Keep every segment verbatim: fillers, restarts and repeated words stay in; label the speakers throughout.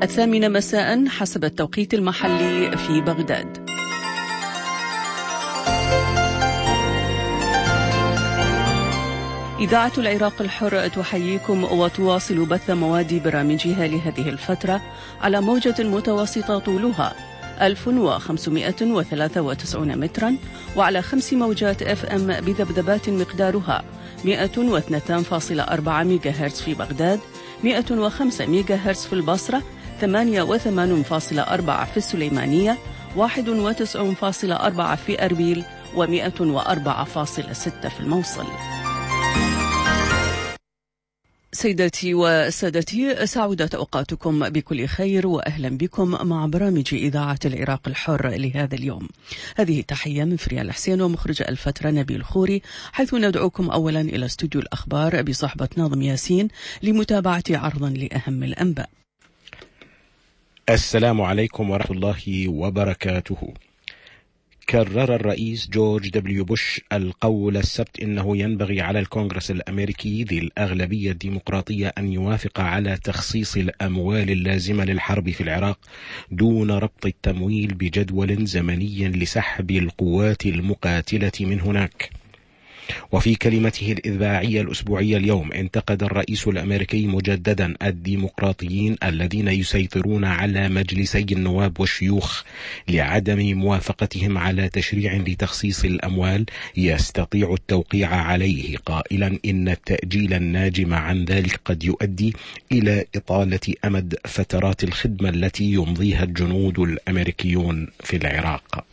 Speaker 1: الثامنة مساء حسب التوقيت المحلي في بغداد. إذاعة العراق الحر تحييكم وتواصل بث مواد برامجها لهذه الفترة على موجة متوسطة طولها ألف وخمسمائة وثلاثة وتسعين مترا وعلى خمس موجات اف ام بذبذبات مقدارها مئة واثنين فاصلة أربعة ميجا هرتز في بغداد، مئة وخمسة ميجا هرتز في البصرة، ثمانية وثمانين فاصلة أربعة في السليمانية، واحد وتسعين فاصلة أربعة في أربيل، ومئة وأربعة فاصلة ستة في الموصل. سيداتي وسادتي، سعودت أوقاتكم بكل خير وأهلا بكم مع برامج إذاعة العراق الحر لهذا اليوم. هذه تحية من فريال حسين ومخرج الفترة نبيل خوري، حيث ندعوكم أولا إلى استوديو الأخبار بصحبة ناظم ياسين لمتابعة عرضا لأهم الأنباء.
Speaker 2: السلام عليكم ورحمة الله وبركاته. كرر الرئيس جورج دبليو بوش القول السبت إنه ينبغي على الكونغرس الأمريكي ذي الأغلبية الديمقراطية أن يوافق على تخصيص الأموال اللازمة للحرب في العراق دون ربط التمويل بجدول زمني لسحب القوات المقاتلة من هناك. وفي كلمته الإذاعية الأسبوعية اليوم، انتقد الرئيس الأمريكي مجددا الديمقراطيين الذين يسيطرون على مجلسي النواب والشيوخ لعدم موافقتهم على تشريع لتخصيص الأموال يستطيع التوقيع عليه، قائلا إن التأجيل الناجم عن ذلك قد يؤدي إلى إطالة أمد فترات الخدمة التي يمضيها الجنود الأمريكيون في العراق.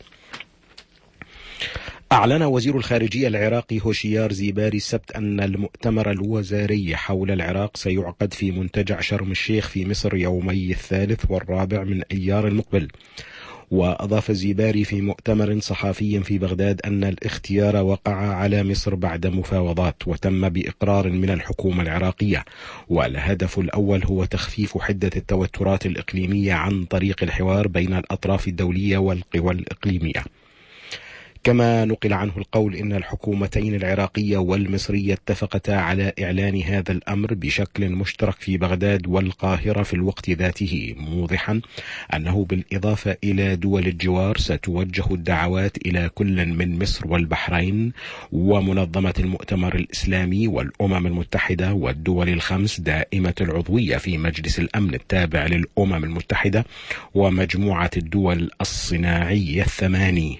Speaker 2: أعلن وزير الخارجية العراقي هوشيار زيباري السبت أن المؤتمر الوزاري حول العراق سيعقد في منتجع شرم الشيخ في مصر يومي الثالث والرابع من أيار المقبل. وأضاف زيباري في مؤتمر صحفي في بغداد أن الاختيار وقع على مصر بعد مفاوضات وتم بإقرار من الحكومة العراقية، والهدف الأول هو تخفيف حدة التوترات الإقليمية عن طريق الحوار بين الأطراف الدولية والقوى الإقليمية. كما نقل عنه القول إن الحكومتين العراقية والمصرية اتفقتا على إعلان هذا الأمر بشكل مشترك في بغداد والقاهرة في الوقت ذاته، موضحا أنه بالإضافة إلى دول الجوار ستوجه الدعوات إلى كل من مصر والبحرين ومنظمة المؤتمر الإسلامي والأمم المتحدة والدول الخمس دائمة العضوية في مجلس الأمن التابع للأمم المتحدة ومجموعة الدول الصناعية الثماني.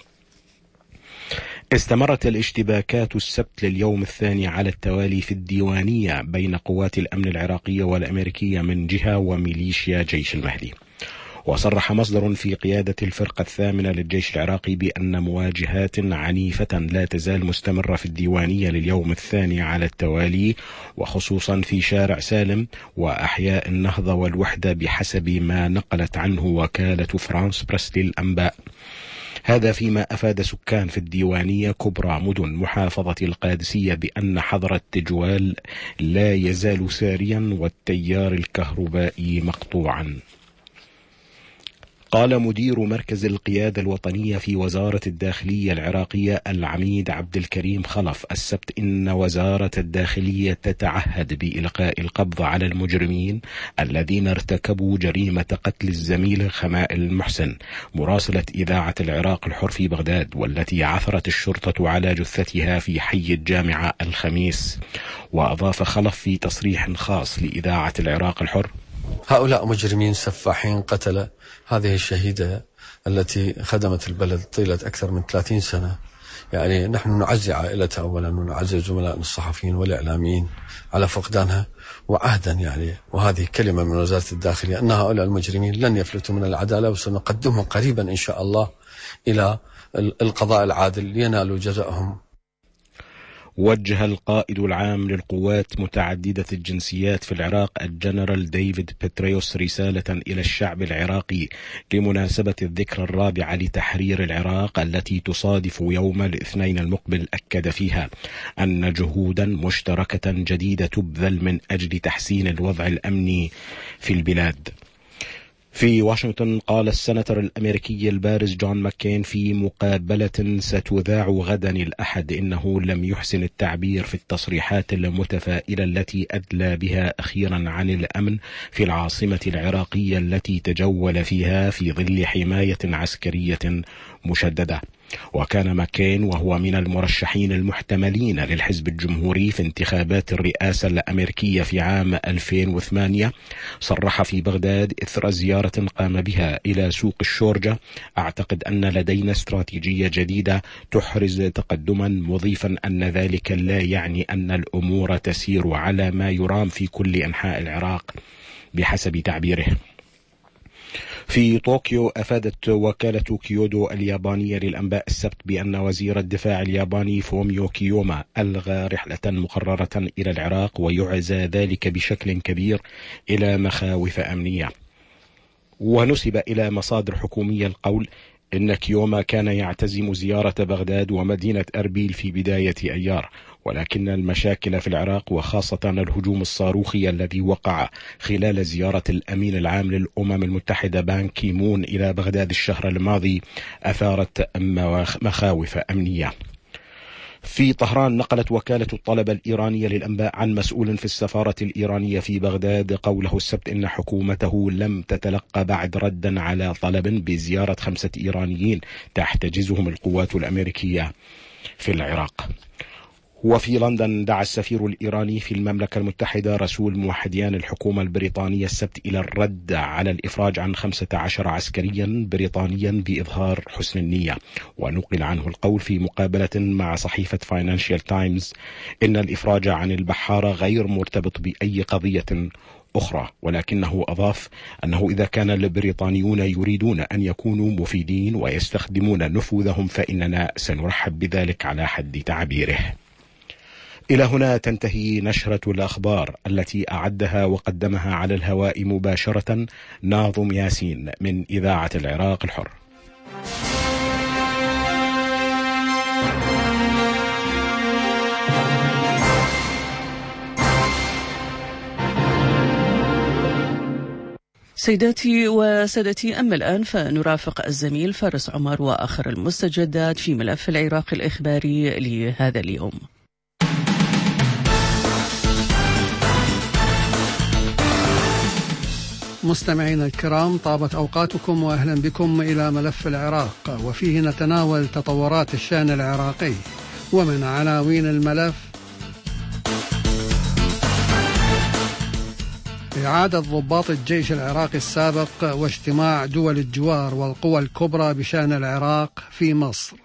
Speaker 2: استمرت الاشتباكات السبت لليوم الثاني على التوالي في الديوانية بين قوات الأمن العراقية والأمريكية من جهة وميليشيا جيش المهدي. وصرح مصدر في قيادة الفرقة الثامنة للجيش العراقي بأن مواجهات عنيفة لا تزال مستمرة في الديوانية لليوم الثاني على التوالي، وخصوصا في شارع سالم وأحياء النهضة والوحدة بحسب ما نقلت عنه وكالة فرانس بريس للأنباء. هذا فيما أفاد سكان في الديوانية كبرى مدن محافظة القادسية بأن حظر التجوال لا يزال ساريا والتيار الكهربائي مقطوعا. قال مدير مركز القيادة الوطنية في وزارة الداخلية العراقية العميد عبد الكريم خلف السبت إن وزارة الداخلية تتعهد بإلقاء القبض على المجرمين الذين ارتكبوا جريمة قتل الزميل خمائل المحسن مراسلة إذاعة العراق الحر في بغداد، والتي عثرت الشرطة على جثتها في حي الجامعة الخميس. وأضاف خلف في تصريح خاص لإذاعة العراق الحر:
Speaker 3: هؤلاء مجرمين سفاحين قتلة هذه الشهيدة التي خدمت البلد طيلة أكثر من ثلاثين سنة. يعني نحن نعزي عائلتها أولا ونعزي زملائنا الصحفيين والإعلاميين على فقدانها، وعهدا يعني وهذه كلمة من وزارة الداخلية أن هؤلاء المجرمين لن يفلتوا من العدالة، وسنقدمهم قريبا إن شاء الله إلى القضاء العادل لينالوا جزاءهم.
Speaker 2: وجه القائد العام للقوات متعددة الجنسيات في العراق الجنرال ديفيد بيتريوس رسالة إلى الشعب العراقي لمناسبة الذكرى الرابعة لتحرير العراق التي تصادف يوم الاثنين المقبل. أكد فيها أن جهودا مشتركة جديدة تبذل من أجل تحسين الوضع الأمني في البلاد. في واشنطن قال السناتور الأمريكي البارز جون ماكين في مقابلة ستذاع غدا الأحد إنه لم يحسن التعبير في التصريحات المتفائلة التي أدلى بها أخيرا عن الأمن في العاصمة العراقية التي تجول فيها في ظل حماية عسكرية مشددة. وكان ماكين وهو من المرشحين المحتملين للحزب الجمهوري في انتخابات الرئاسة الأمريكية في عام ألفين وثمانية صرح في بغداد إثر زيارة قام بها إلى سوق الشورجة: أعتقد أن لدينا استراتيجية جديدة تحرز تقدما، مضيفا أن ذلك لا يعني أن الأمور تسير على ما يرام في كل أنحاء العراق بحسب تعبيره. في طوكيو أفادت وكالة كيودو اليابانية للأنباء السبت بأن وزير الدفاع الياباني فوميو كيوما ألغى رحلة مقررة إلى العراق، ويعزى ذلك بشكل كبير إلى مخاوف أمنية. ونسب إلى مصادر حكومية القول إن كيوما كان يعتزم زيارة بغداد ومدينة أربيل في بداية أيار، ولكن المشاكل في العراق وخاصة الهجوم الصاروخي الذي وقع خلال زيارة الأمين العام للأمم المتحدة بان كيمون إلى بغداد الشهر الماضي أثارت مخاوف أمنية. في طهران نقلت وكالة الطلبة الإيرانية للأنباء عن مسؤول في السفارة الإيرانية في بغداد قوله السبت إن حكومته لم تتلقى بعد ردا على طلب بزيارة خمسة إيرانيين تحتجزهم القوات الأمريكية في العراق. وفي لندن دعا السفير الإيراني في المملكة المتحدة رسول موحديان الحكومة البريطانية السبت إلى الرد على الإفراج عن خمسة عشر عسكريا بريطانيا بإظهار حسن النية. ونقل عنه القول في مقابلة مع صحيفة فاينانشال تايمز إن الإفراج عن البحارة غير مرتبط بأي قضية أخرى، ولكنه أضاف أنه إذا كان البريطانيون يريدون أن يكونوا مفيدين ويستخدمون نفوذهم فإننا سنرحب بذلك على حد تعبيره. إلى هنا تنتهي نشرة الأخبار التي أعدها وقدمها على الهواء مباشرة ناظم ياسين من إذاعة العراق الحر.
Speaker 1: سيداتي وسادتي، أما الآن فنرافق الزميل فارس عمر وآخر المستجدات في ملف العراق الإخباري لهذا اليوم.
Speaker 4: مستمعينا الكرام، طابت أوقاتكم وأهلا بكم إلى ملف العراق، وفيه نتناول تطورات الشأن العراقي. ومن عناوين الملف: إعادة ضباط الجيش العراقي السابق واجتماع دول الجوار والقوى الكبرى بشأن العراق في مصر.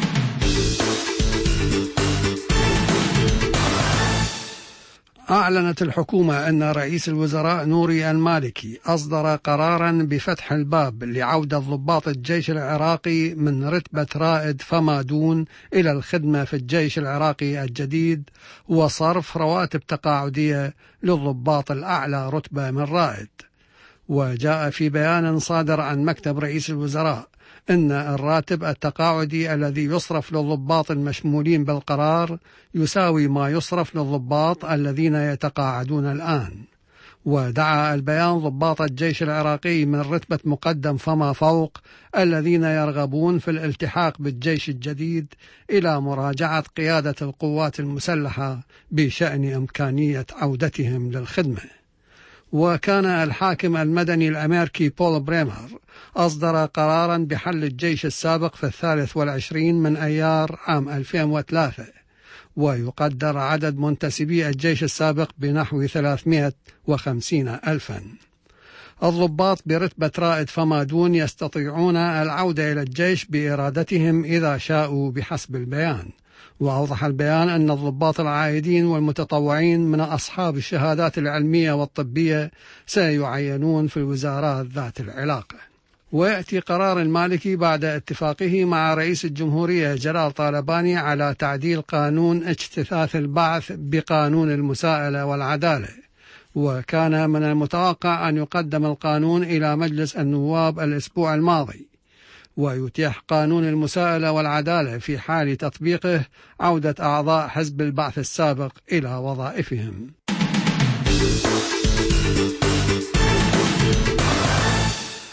Speaker 4: أعلنت الحكومة أن رئيس الوزراء نوري المالكي أصدر قراراً بفتح الباب لعودة ضباط الجيش العراقي من رتبة رائد فما دون إلى الخدمة في الجيش العراقي الجديد، وصرف رواتب تقاعدية للضباط الأعلى رتبة من رائد. وجاء في بيان صادر عن مكتب رئيس الوزراء إن الراتب التقاعدي الذي يصرف للضباط المشمولين بالقرار يساوي ما يصرف للضباط الذين يتقاعدون الآن. ودعا البيان ضباط الجيش العراقي من رتبة مقدم فما فوق الذين يرغبون في الالتحاق بالجيش الجديد إلى مراجعة قيادة القوات المسلحة بشأن إمكانية عودتهم للخدمة. وكان الحاكم المدني الأمريكي بول بريمر أصدر قراراً بحل الجيش السابق في الثالث والعشرين من أيار عام ألفين وثلاثة، ويقدر عدد منتسبي الجيش السابق بنحو ثلاثمائة وخمسين ألفاً. الضباط برتبة رائد فما دون يستطيعون العودة إلى الجيش بإرادتهم إذا شاءوا بحسب البيان. وأوضح البيان أن الضباط العائدين والمتطوعين من أصحاب الشهادات العلمية والطبية سيعينون في الوزارات ذات العلاقة. ويأتي قرار المالكي بعد اتفاقه مع رئيس الجمهورية جلال طالباني على تعديل قانون اجتثاث البعث بقانون المساءلة والعدالة. وكان من المتوقع أن يقدم القانون إلى مجلس النواب الأسبوع الماضي، ويتيح قانون المساءلة والعدالة في حال تطبيقه عودة أعضاء حزب البعث السابق إلى وظائفهم.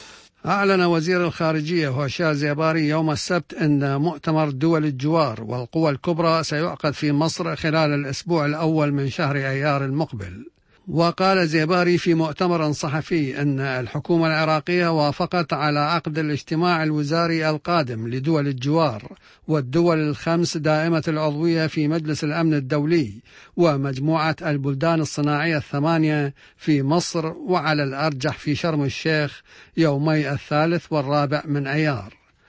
Speaker 4: أعلن وزير الخارجية هوشيار زيباري يوم السبت أن مؤتمر دول الجوار والقوى الكبرى سيعقد في مصر خلال الأسبوع الأول من شهر أيار المقبل. وقال زيباري في مؤتمر صحفي أن الحكومة العراقية وافقت على عقد الاجتماع الوزاري القادم لدول الجوار والدول الخمس دائمة العضوية في مجلس الأمن الدولي ومجموعة البلدان الصناعية الثمانية في مصر وعلى الأرجح في شرم الشيخ يومي الثالث والرابع من أيار.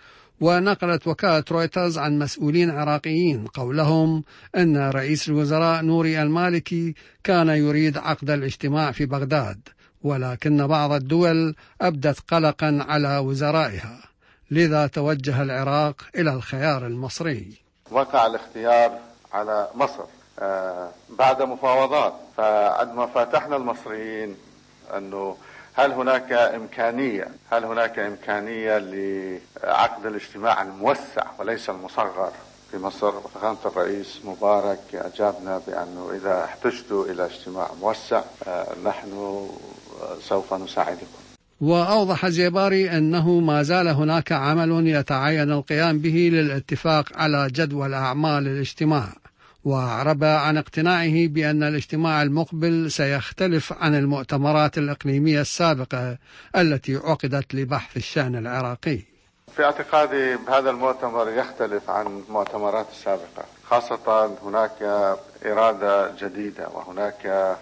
Speaker 4: ونقلت وكالة رويترز عن مسؤولين عراقيين قولهم أن رئيس الوزراء نوري المالكي كان يريد عقد الاجتماع في بغداد، ولكن بعض الدول أبدت قلقا على وزرائها، لذا توجه العراق إلى الخيار المصري.
Speaker 5: وقع الاختيار على مصر آه بعد مفاوضات، فعندما فاتحنا المصريين أنه هل هناك إمكانية هل هناك إمكانية لعقد الاجتماع الموسع وليس المصغر في مصر، فخامة الرئيس مبارك أجابنا بأنه إذا احتجتوا إلى اجتماع موسع نحن سوف نساعدكم.
Speaker 4: وأوضح زيباري أنه ما زال هناك عمل يتعين القيام به للاتفاق على جدول أعمال الاجتماع، وأعرب عن اقتناعه بأن الاجتماع المقبل سيختلف عن المؤتمرات الإقليمية السابقة التي عقدت لبحث الشأن العراقي.
Speaker 5: في اعتقادي بهذا المؤتمر يختلف عن المؤتمرات السابقة، خاصة هناك إرادة جديدة وهناك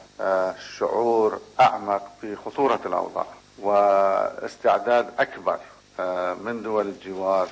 Speaker 5: شعور أعمق في خطورة الأوضاع واستعداد أكبر من دول الجوار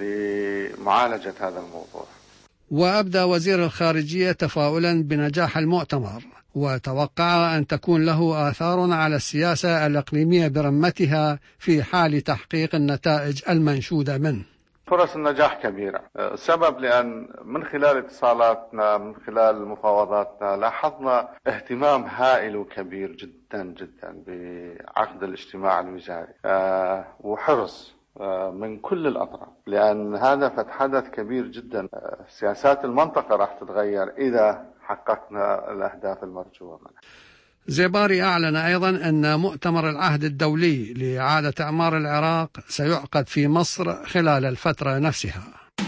Speaker 5: لمعالجة هذا الموضوع.
Speaker 4: وأبدى وزير الخارجية تفاؤلا بنجاح المؤتمر، وتوقع أن تكون له آثار على السياسة الإقليمية برمتها في حال تحقيق النتائج المنشودة منه.
Speaker 5: فرص النجاح كبيرة، السبب لأن من خلال اتصالاتنا من خلال مفاوضاتنا لاحظنا اهتمام هائل وكبير جدا جدا بعقد الاجتماع الوزاري وحرص من كل الأطراف، لأن هذا فتحدث كبير جدا. سياسات المنطقة راح تتغير إذا حققنا الأهداف المرجوة منها.
Speaker 4: زيباري أعلن أيضا أن مؤتمر العهد الدولي لإعادة إعمار العراق سيعقد في مصر خلال الفترة نفسها.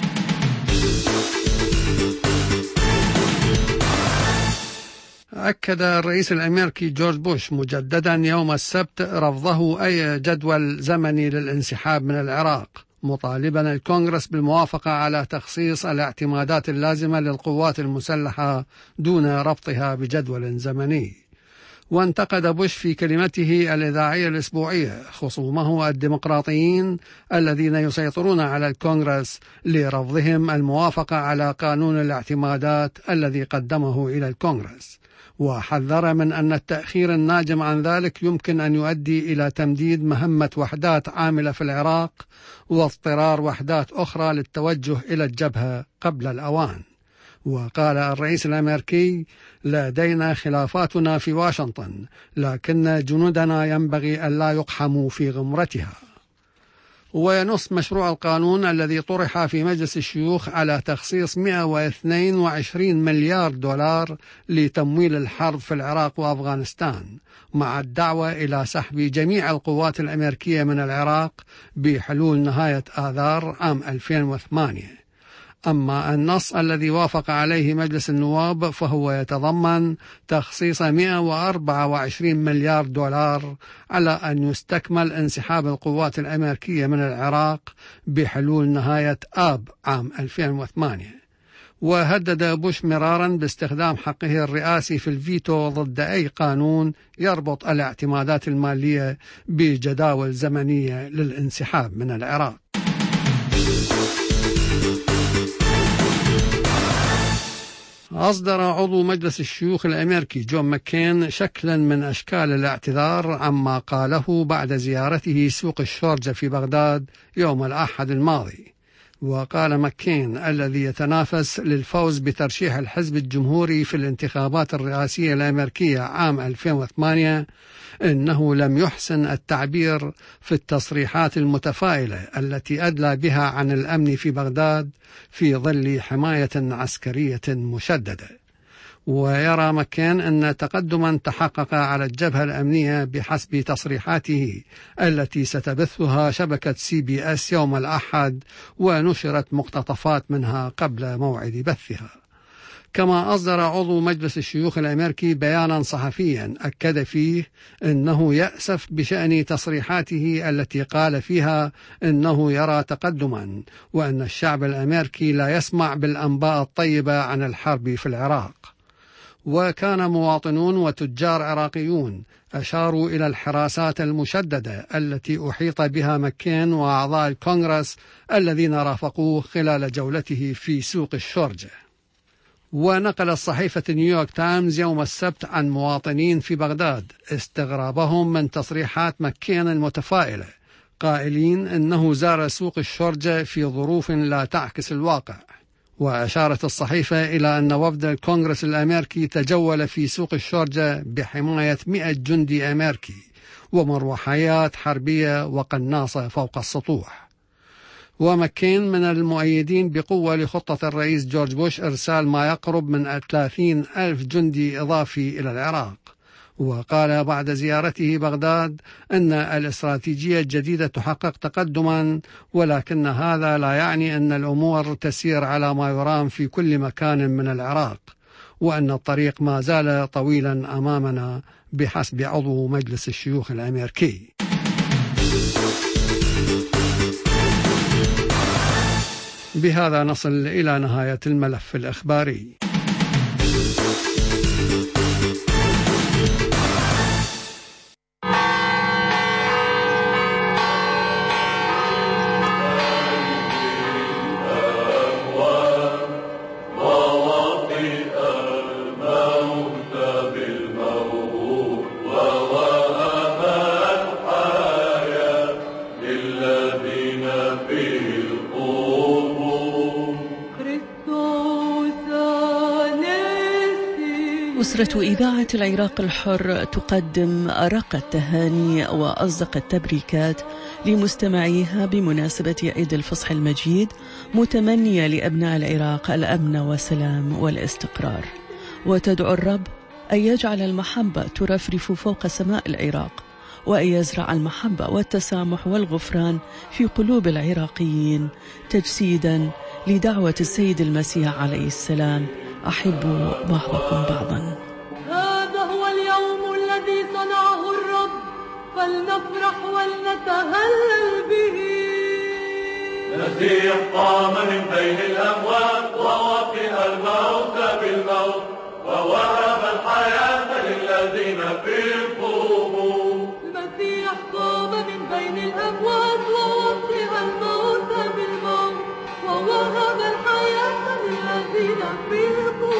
Speaker 4: أكد الرئيس الأمريكي جورج بوش مجددا يوم السبت رفضه أي جدول زمني للانسحاب من العراق، مطالبا الكونغرس بالموافقة على تخصيص الاعتمادات اللازمة للقوات المسلحة دون ربطها بجدول زمني. وانتقد بوش في كلمته الإذاعية الأسبوعية خصومه الديمقراطيين الذين يسيطرون على الكونغرس لرفضهم الموافقة على قانون الاعتمادات الذي قدمه إلى الكونغرس، وحذر من أن التأخير الناجم عن ذلك يمكن أن يؤدي إلى تمديد مهمة وحدات عاملة في العراق واضطرار وحدات أخرى للتوجه إلى الجبهة قبل الأوان. وقال الرئيس الأمريكي: لدينا خلافاتنا في واشنطن، لكن جنودنا ينبغي أن لا يقحموا في غمرتها. وينص مشروع القانون الذي طرح في مجلس الشيوخ على تخصيص مئة واثنين وعشرين مليار دولار لتمويل الحرب في العراق وأفغانستان، مع الدعوة إلى سحب جميع القوات الأمريكية من العراق بحلول نهاية آذار عام ألفين وثمانية. أما النص الذي وافق عليه مجلس النواب فهو يتضمن تخصيص مئة وأربعة وعشرين مليار دولار على أن يستكمل انسحاب القوات الأمريكية من العراق بحلول نهاية آب عام ألفين وثمانية. وهدد بوش مرارا باستخدام حقه الرئاسي في الفيتو ضد أي قانون يربط الاعتمادات المالية بجداول زمنية للانسحاب من العراق. أصدر عضو مجلس الشيوخ الأمريكي جون ماكين شكلا من أشكال الاعتذار عما قاله بعد زيارته سوق الشورجة في بغداد يوم الأحد الماضي. وقال ماكين الذي يتنافس للفوز بترشيح الحزب الجمهوري في الانتخابات الرئاسية الأمريكية عام ألفين وثمانية إنه لم يحسن التعبير في التصريحات المتفائلة التي أدلى بها عن الأمن في بغداد في ظل حماية عسكرية مشددة. ويرى مكين أن تقدما تحقق على الجبهة الأمنية بحسب تصريحاته التي ستبثها شبكة سي بي اس يوم الأحد، ونشرت مقتطفات منها قبل موعد بثها. كما أصدر عضو مجلس الشيوخ الأمريكي بيانا صحفيا أكد فيه أنه يأسف بشأن تصريحاته التي قال فيها أنه يرى تقدما، وأن الشعب الأمريكي لا يسمع بالأنباء الطيبة عن الحرب في العراق. وكان مواطنون وتجار عراقيون أشاروا إلى الحراسات المشددة التي أحيط بها مكين وأعضاء الكونغرس الذين رافقوه خلال جولته في سوق الشورجة. ونقلت صحيفة نيويورك تايمز يوم السبت عن مواطنين في بغداد استغرابهم من تصريحات مكين المتفائلة، قائلين أنه زار سوق الشورجة في ظروف لا تعكس الواقع. وأشارت الصحيفة إلى أن وفد الكونغرس الأمريكي تجول في سوق الشورجة بحماية مئة جندي أمريكي ومروحيات حربية وقناصة فوق السطوح. ومكين من المؤيدين بقوة لخطة الرئيس جورج بوش إرسال ما يقرب من ثلاثين ألف جندي إضافي إلى العراق. وقال بعد زيارته بغداد أن الاستراتيجية الجديدة تحقق تقدما، ولكن هذا لا يعني أن الأمور تسير على ما يرام في كل مكان من العراق، وأن الطريق ما زال طويلا أمامنا بحسب عضو مجلس الشيوخ الأمريكي. بهذا نصل إلى نهاية الملف الإخباري.
Speaker 1: أسرة إذاعة العراق الحر تقدم أرق التهاني وأصدق التبريكات لمستمعيها بمناسبة عيد الفصح المجيد، متمنية لأبناء العراق الأمن والسلام والاستقرار، وتدعو الرب أن يجعل المحبة ترفرف فوق سماء العراق، وأن يزرع المحبة والتسامح والغفران في قلوب العراقيين، تجسيدا لدعوة السيد المسيح عليه السلام: أحبوا بعضكم بعضا.
Speaker 6: هذا هو اليوم الذي صنعه الرب، فلنفرح ولنتهلل به.
Speaker 7: المسيح قام من بين الأموات ووطئ الموت بالموت، ووهب الحياة للذين في القبور.
Speaker 6: المسيح قام من بين الأموات ووطئ الموت بالموت، ووهب الحياة للذين في القبور.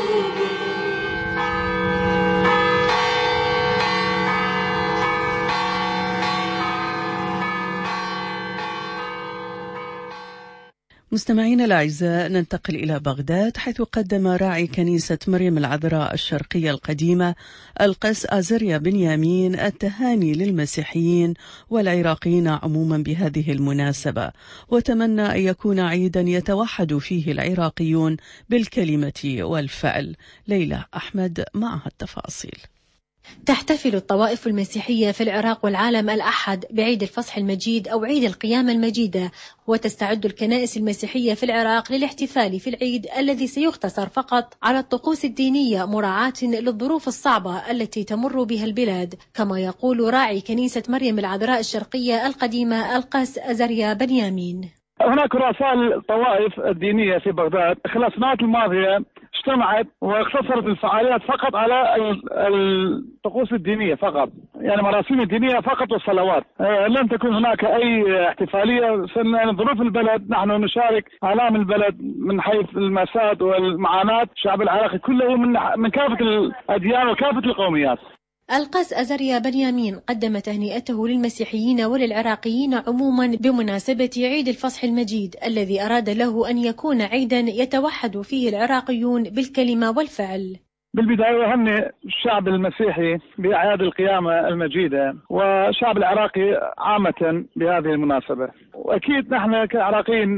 Speaker 1: مستمعينا الأعزاء، ننتقل إلى بغداد، حيث قدم راعي كنيسة مريم العذراء الشرقية القديمة القس أزريا بنيامين التهاني للمسيحيين والعراقيين عموما بهذه المناسبة، وتمنى أن يكون عيدا يتوحد فيه العراقيون بالكلمة والفعل. ليلى أحمد معها التفاصيل.
Speaker 8: تحتفل الطوائف المسيحية في العراق والعالم الأحد بعيد الفصح المجيد أو عيد القيامة المجيدة، وتستعد الكنائس المسيحية في العراق للاحتفال في العيد الذي سيقتصر فقط على الطقوس الدينية مراعاة للظروف الصعبة التي تمر بها البلاد، كما يقول راعي كنيسة مريم العذراء الشرقية القديمة القس أزريا بنيامين.
Speaker 9: هناك رؤساء الطوائف الدينية في بغداد خلال السنوات الماضية اجتمعت واقتصرت الفعاليات فقط على الطقوس الدينية فقط، يعني مراسيم الدينية فقط والصلوات. لن تكون هناك أي احتفالية. ظروف البلد نحن نشارك آلام البلد من حيث المأساة والمعاناة الشعب العراقي كله من من كافة الأديان وكافة القوميات.
Speaker 8: القس أزريا بنيامين قدم تهنئته للمسيحيين وللعراقيين عموما بمناسبة عيد الفصح المجيد الذي أراد له أن يكون عيدا يتوحد فيه العراقيون بالكلمة والفعل.
Speaker 9: بالبداية أهنئ الشعب المسيحي بأعياد القيامة المجيدة والشعب العراقي عامة بهذه المناسبة. وأكيد نحن كعراقيين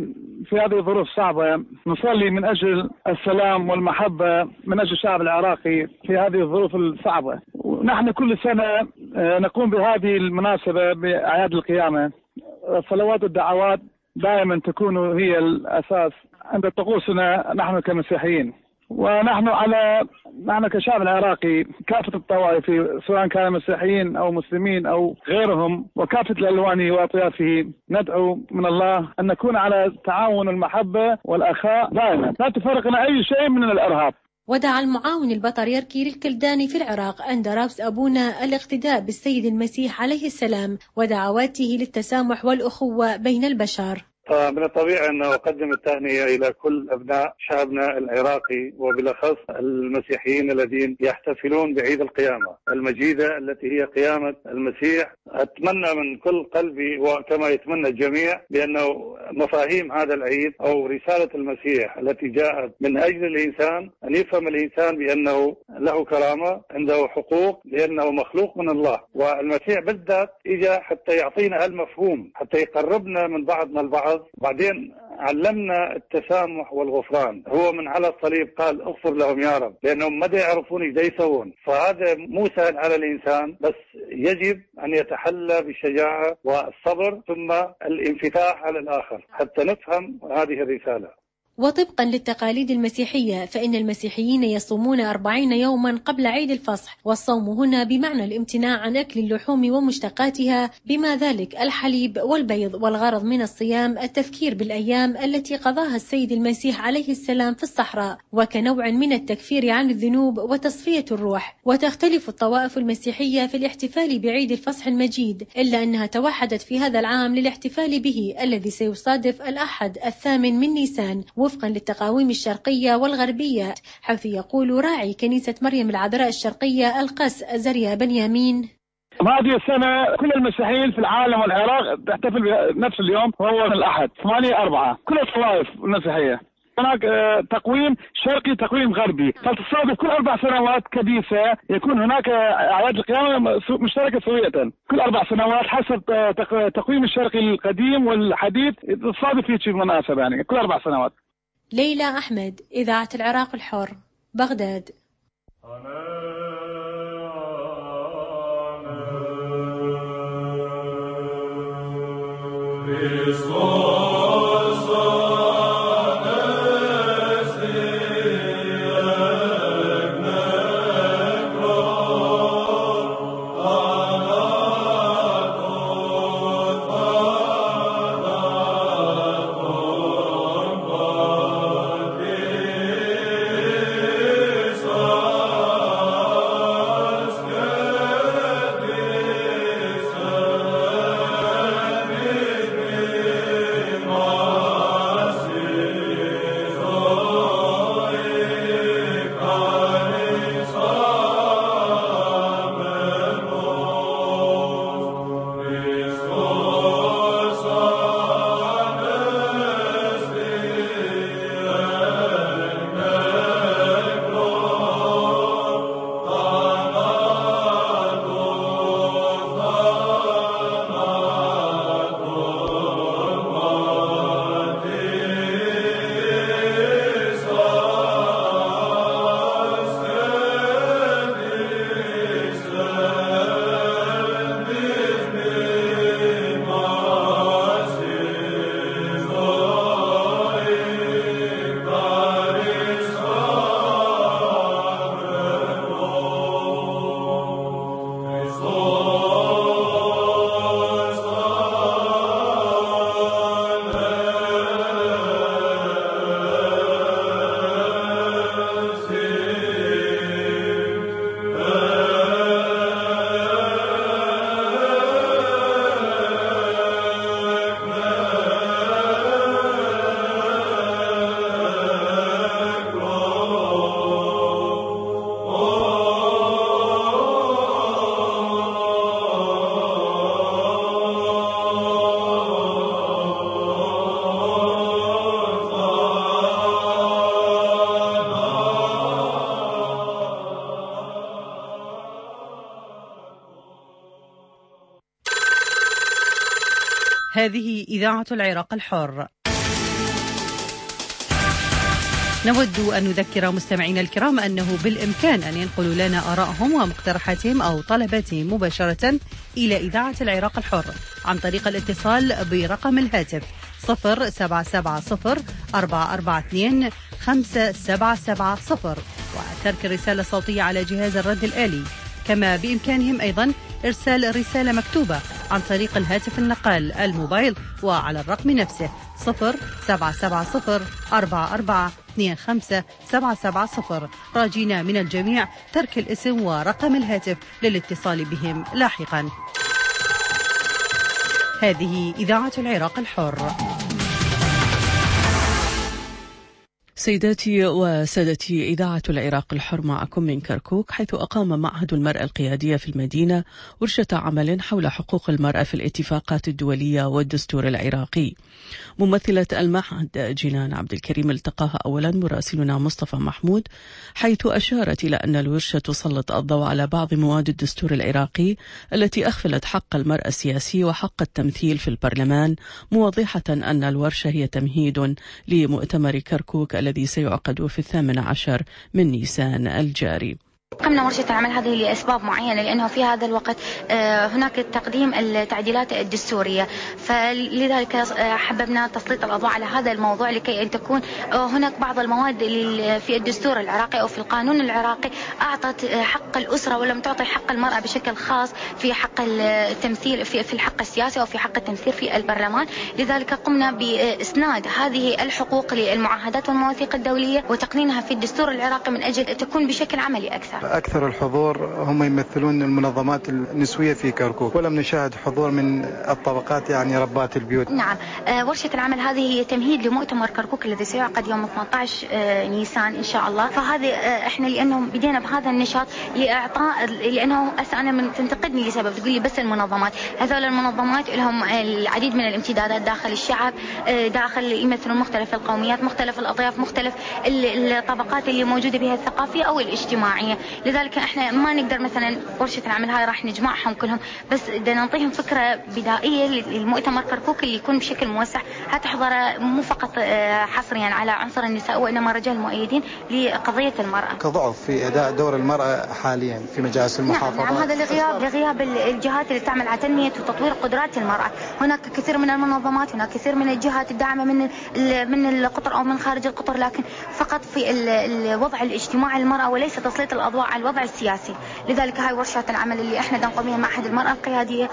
Speaker 9: في هذه الظروف الصعبة نصلي من أجل السلام والمحبة من أجل الشعب العراقي في هذه الظروف الصعبة. ونحن كل سنة نقوم بهذه المناسبة بأعياد القيامة. الصلوات والدعوات دائما تكون هي الأساس عند طقوسنا نحن كمسيحيين. ونحن على نحن كشعب العراقي كافة الطوائف سواء كانوا مسيحيين أو مسلمين أو غيرهم وكافة الألوان وأطيافه ندعو من الله أن نكون على التعاون والمحبة والأخاء دائما، لا تفرقنا أي شيء من الإرهاب.
Speaker 8: ودعا المعاون البطريركي للكلداني في العراق أندراوس أبونا الاقتداء بالسيد المسيح عليه السلام ودعواته للتسامح والأخوة بين البشر.
Speaker 10: من الطبيعي أن أقدم التهنئة إلى كل أبناء شعبنا العراقي وبالأخص المسيحيين الذين يحتفلون بعيد القيامة المجيدة التي هي قيامة المسيح. أتمنى من كل قلبي وكما يتمنى الجميع بأنه مفاهيم هذا العيد أو رسالة المسيح التي جاءت من أجل الإنسان أن يفهم الإنسان بأنه له كرامة، عنده حقوق، لأنه مخلوق من الله. والمسيح بالذات إجا حتى يعطينا هالمفهوم، حتى يقربنا من بعضنا البعض. بعدين علمنا التسامح والغفران. هو من على الصليب قال اغفر لهم يا رب لأنهم ما يعرفون ايش يسوون. فهذا مو سهل على الإنسان، بس يجب أن يتحلى بالشجاعة والصبر ثم الانفتاح على الآخر حتى نفهم هذه الرسالة.
Speaker 8: وطبقا للتقاليد المسيحية فإن المسيحيين يصومون أربعين يوما قبل عيد الفصح، والصوم هنا بمعنى الامتناع عن أكل اللحوم ومشتقاتها بما ذلك الحليب والبيض، والغرض من الصيام التفكير بالأيام التي قضاها السيد المسيح عليه السلام في الصحراء وكنوع من التكفير عن الذنوب وتصفية الروح. وتختلف الطوائف المسيحية في الاحتفال بعيد الفصح المجيد، إلا أنها توحدت في هذا العام للاحتفال به الذي سيصادف الأحد الثامن من نيسان وفقا للتقاويم الشرقية والغربية، حيث يقول راعي كنيسة مريم العذراء الشرقية القس زريا بنيامين:
Speaker 9: هذه السنة كل المسيحيين في العالم والعراق تحتفل بنفس اليوم وهو الأحد ثمانية أربعة، كل الطوائف المسيحية. هناك تقويم شرقي تقويم غربي، فتصادف كل أربع سنوات كبيسة يكون هناك أعياد القيامة مشتركة سوية كل أربع سنوات حسب تقويم الشرقي القديم والحديث، تصادف في مناسبة يعني كل أربع سنوات.
Speaker 8: ليلى أحمد، إذاعة العراق الحر، بغداد.
Speaker 1: هذه إذاعة العراق الحر.
Speaker 11: نود أن نذكر مستمعينا الكرام أنه بالإمكان أن ينقلوا لنا آرائهم ومقترحاتهم أو طلباتهم مباشرة إلى إذاعة العراق الحر عن طريق الاتصال برقم الهاتف صفر سبعة سبعة صفر أربعة أربعة اثنين خمسة سبعة سبعة صفر وترك الرسالة الصوتية على جهاز الرد الآلي. كما بإمكانهم أيضا إرسال رسالة مكتوبة عن طريق الهاتف النقال الموبايل وعلى الرقم نفسه صفر سبعة سبعة صفر أربعة أربعة اثنين خمسة سبعة سبعة صفر، راجينا من الجميع ترك الاسم ورقم الهاتف للاتصال بهم لاحقا. هذه إذاعة العراق الحر.
Speaker 1: سيداتي وسادتي، إذاعة العراق الحر معكم من كركوك، حيث أقام معهد المرأة القيادية في المدينة ورشة عمل حول حقوق المرأة في الاتفاقات الدولية والدستور العراقي. ممثلة المعهد جنان عبد الكريم التقاها أولا مراسلنا مصطفى محمود، حيث أشارت إلى أن الورشة تسلط الضوء على بعض مواد الدستور العراقي التي أغفلت حق المرأة السياسي وحق التمثيل في البرلمان، موضحة أن الورشة هي تمهيد لمؤتمر كركوك الذي سيعقد في الثامن عشر من نيسان الجاري.
Speaker 12: قمنا ورشة العمل هذه لأسباب معينة، لأنه في هذا الوقت هناك تقديم التعديلات الدستورية، فلذلك حببنا تسليط الأضواء على هذا الموضوع لكي أن تكون هناك بعض المواد في الدستور العراقي أو في القانون العراقي أعطت حق الأسرة ولم تعطي حق المرأة بشكل خاص في حق التمثيل في الحق السياسي أو في حق التمثيل في البرلمان. لذلك قمنا بإسناد هذه الحقوق للمعاهدات والمواثيق الدولية وتقنينها في الدستور العراقي من أجل تكون بشكل عملي أكثر.
Speaker 13: أكثر الحضور هم يمثلون المنظمات النسوية في كركوك، ولم نشاهد حضور من الطبقات يعني ربات البيوت.
Speaker 12: نعم، ورشة العمل هذه هي تمهيد لمؤتمر كركوك الذي سيعقد يوم ثمانية عشر نيسان إن شاء الله. فهذه إحنا لأنه بدينا بهذا النشاط لإعطاء، لأنه أنا من تنتقدني لسبب تقول لي بس المنظمات، هذول المنظمات لهم العديد من الامتدادات داخل الشعب، داخل يمثلون مختلف القوميات، مختلف الأطياف، مختلف الطبقات اللي موجودة بها الثقافية أو الاجتماعية. لذلك احنا ما نقدر مثلا ورشة العمل هاي راح نجمعهم كلهم، بس بدنا نعطيهم فكرة بدائية للمؤتمر كركوك اللي يكون بشكل موسع، هتحضر مو فقط حصريا على عنصر النساء وإنما رجال مؤيدين لقضية المرأة
Speaker 13: كضعف في أداء دور المرأة حاليا في مجالس المحافظات.
Speaker 12: نعم, نعم هذا لغياب لغياب الجهات اللي تعمل على تنمية وتطوير قدرات المرأة. هناك كثير من المنظمات، هناك كثير من الجهات الداعمة من من القطر أو من خارج القطر، لكن فقط في الوضع الاجتماعي للمرأة وليس تسليط الأضواء على الوضع السياسي. لذلك هاي ورشات العمل اللي احنا نقوم بها معهد المرأة القيادية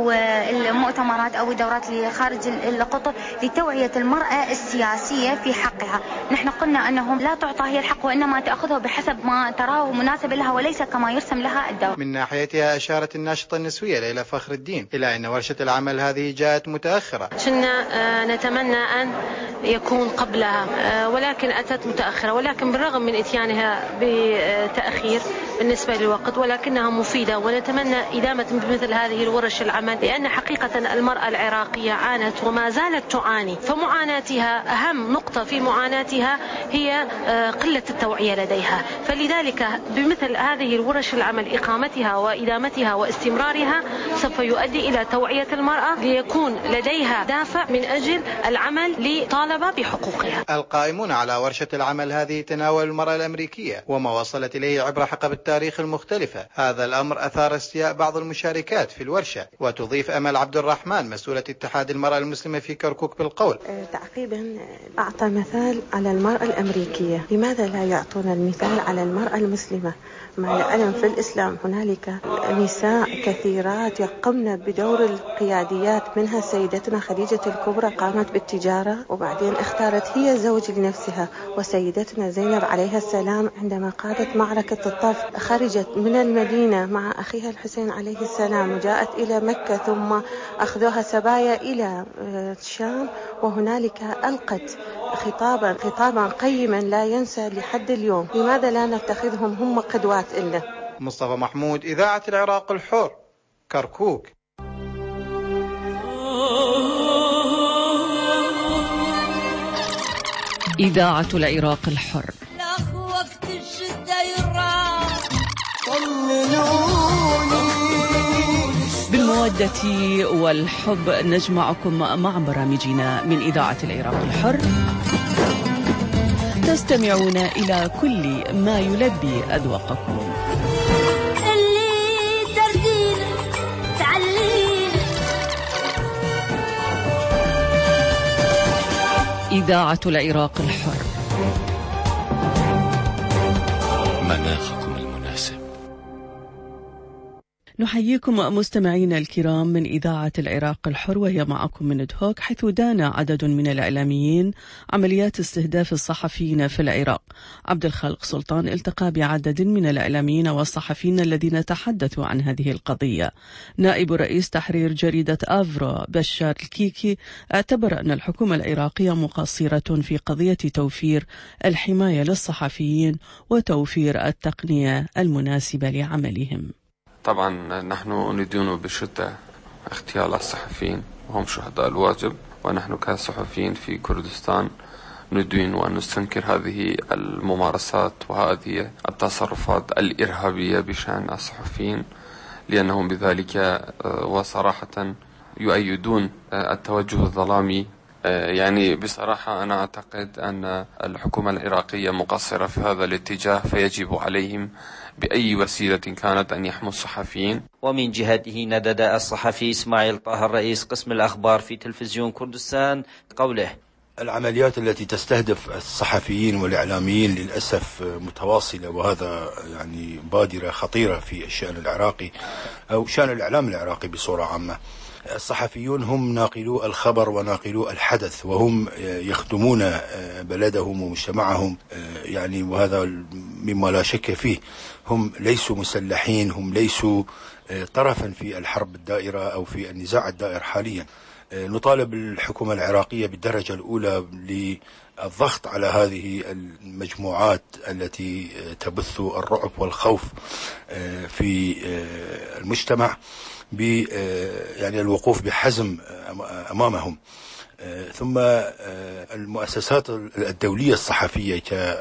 Speaker 12: والمؤتمرات او الدورات اللي خارج القطر لتوعية المرأة السياسية في حقها. نحن قلنا انهم لا تعطى هي الحق وانما تأخذه بحسب ما تراه مناسب لها وليس كما يرسم لها الدور.
Speaker 13: من ناحيتها اشارت الناشطة النسوية ليلى فخر الدين الى ان ورشة العمل هذه جاءت متأخرة.
Speaker 14: كنا نتمنى ان يكون قبلها ولكن اتت متأخرة، ولكن بالرغم من اتيانها بتأخير بالنسبة للوقت ولكنها مفيدة، ونتمنى إدامة مثل هذه الورش العمل، لأن حقيقة المرأة العراقية عانت وما زالت تعاني، فمعاناتها أهم نقطة في معاناتها هي قلة التوعية لديها، فلذلك بمثل هذه الورش العمل إقامتها وإدامتها واستمرارها سوف يؤدي إلى توعية المرأة ليكون لديها دافع من أجل العمل لطالبة بحقوقها.
Speaker 13: القائمون على ورشة العمل هذه تناول المرأة الأمريكية وما وصلت إليه عبر حقب التاريخ المختلفة. هذا الأمر أثار استياء بعض المشاركات في الورشة، وتضيف أمل عبد الرحمن مسؤولة اتحاد المرأة المسلمة في كركوك بالقول:
Speaker 15: تعقيبا أعطى مثال على المرأة الأمريكية، لماذا لا يعطون المثال على المرأة المسلمة؟ مع العلم في الإسلام هنالك نساء كثيرات يقمن بدور القياديات، منها سيدتنا خديجة الكبرى قامت بالتجارة وبعدين اختارت هي زوج لنفسها، وسيدتنا زينب عليها السلام عندما قادت معركة الطف خرجت من المدينة مع أخيها الحسين عليه السلام وجاءت إلى مكة، ثم أخذوها سبايا إلى الشام، وهنالك ألقت خطابا خطابا قيما لا ينسى لحد اليوم. لماذا لا نتخذهم هم قدوات إلنا؟
Speaker 13: مصطفى محمود، إذاعة العراق الحر، كركوك.
Speaker 1: إذاعة العراق الحر.
Speaker 6: وقت الشدة يراح
Speaker 1: بالمودة والحب نجمعكم مع برامجنا من إذاعة العراق الحر تستمعون إلى كل ما يلبي أذواقكم.
Speaker 6: اللي تردينا تعلينا.
Speaker 1: إذاعة العراق الحر.
Speaker 16: مناخكم المناسب.
Speaker 1: نحييكم مستمعينا الكرام من إذاعة العراق الحر، وهي معكم من دهوك، حيث دان عدد من الإعلاميين عمليات استهداف الصحفيين في العراق. عبد الخالق سلطان التقى بعدد من الإعلاميين والصحفيين الذين تحدثوا عن هذه القضية. نائب رئيس تحرير جريدة أفرو بشار الكيكي اعتبر أن الحكومة العراقية مقصرة في قضية توفير الحماية للصحفيين وتوفير التقنية المناسبة لعملهم.
Speaker 17: طبعا نحن ندين بشدة اغتيال الصحفيين وهم شهداء الواجب، ونحن كصحفيين في كردستان ندين وأن نستنكر هذه الممارسات وهذه التصرفات الإرهابية بشأن الصحفيين، لأنهم بذلك وصراحة يؤيدون التوجه الظلامي. يعني بصراحة أنا أعتقد أن الحكومة العراقية مقصرة في هذا الاتجاه، فيجب عليهم بأي وسيلة كانت أن يحموا الصحفيين.
Speaker 18: ومن جهته ندد الصحفي إسماعيل طاهر رئيس قسم الأخبار في تلفزيون كردستان قوله:
Speaker 19: العمليات التي تستهدف الصحفيين والإعلاميين للأسف متواصلة، وهذا يعني بادرة خطيرة في الشأن العراقي أو شأن الإعلام العراقي بصورة عامة. الصحفيون هم ناقلو الخبر وناقلو الحدث، وهم يخدمون بلدهم ومجتمعهم، يعني وهذا مما لا شك فيه. هم ليسوا مسلحين، هم ليسوا طرفا في الحرب الدائرة أو في النزاع الدائر حاليا. نطالب الحكومة العراقية بالدرجة الأولى للضغط على هذه المجموعات التي تبث الرعب والخوف في المجتمع، ب يعني الوقوف بحزم أمامهم. ثم المؤسسات الدولية الصحفية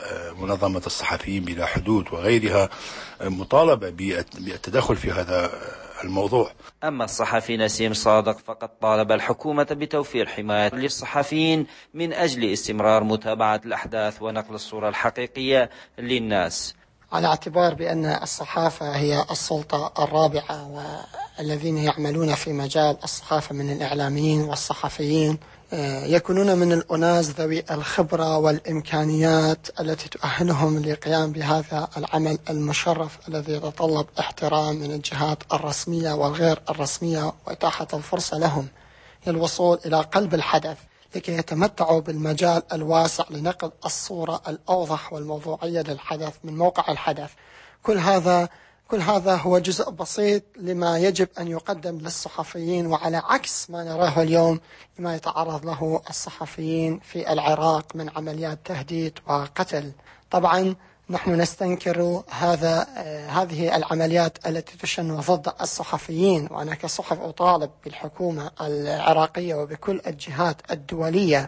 Speaker 19: كمنظمة الصحفيين بلا حدود وغيرها مطالبة بالتدخل في هذا الموضوع.
Speaker 18: أما الصحفي نسيم صادق فقد طالب الحكومة بتوفير حماية للصحفيين من أجل استمرار متابعة الأحداث ونقل الصورة الحقيقية للناس،
Speaker 20: على اعتبار بأن الصحافة هي السلطة الرابعة، والذين يعملون في مجال الصحافة من الإعلاميين والصحفيين يكونون من الأناس ذوي الخبرة والإمكانيات التي تؤهلهم للقيام بهذا العمل المشرف الذي يتطلب احترام من الجهات الرسمية والغير الرسمية، وإتاحة الفرصة لهم للوصول إلى قلب الحدث لكي يتمتعوا بالمجال الواسع لنقل الصورة الأوضح والموضوعية للحدث من موقع الحدث. كل هذا كل هذا هو جزء بسيط لما يجب أن يقدم للصحفيين، وعلى عكس ما نراه اليوم لما يتعرض له الصحفيين في العراق من عمليات تهديد وقتل. طبعا نحن نستنكر هذا هذه العمليات التي تشن ضد الصحفيين، وأنا كصحف أطالب بالحكومة العراقية وبكل الجهات الدولية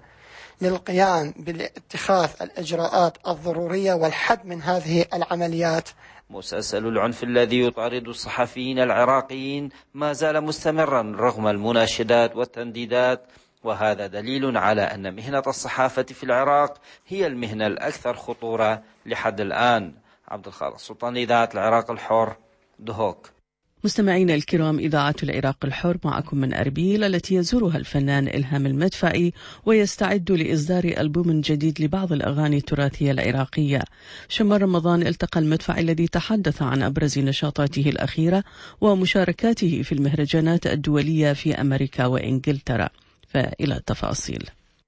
Speaker 20: للقيام باتخاذ الإجراءات الضرورية والحد من هذه العمليات.
Speaker 18: مسلسل العنف الذي يطارد الصحفيين العراقيين ما زال مستمرا رغم المناشدات والتنديدات، وهذا دليل على أن مهنة الصحافة في العراق هي المهنة الأكثر خطورة لحد الآن. عبد الخالق سلطان، إذاعة العراق الحر، دهوك.
Speaker 1: مستمعينا الكرام، إذاعة العراق الحر معكم من أربيل، التي يزورها الفنان إلهام المدفعي ويستعد لإصدار ألبوم جديد لبعض الأغاني التراثية العراقية. شمال رمضان التقى المدفعي الذي تحدث عن أبرز نشاطاته الأخيرة ومشاركاته في المهرجانات الدولية في أمريكا وإنجلترا. فإلى التفاصيل.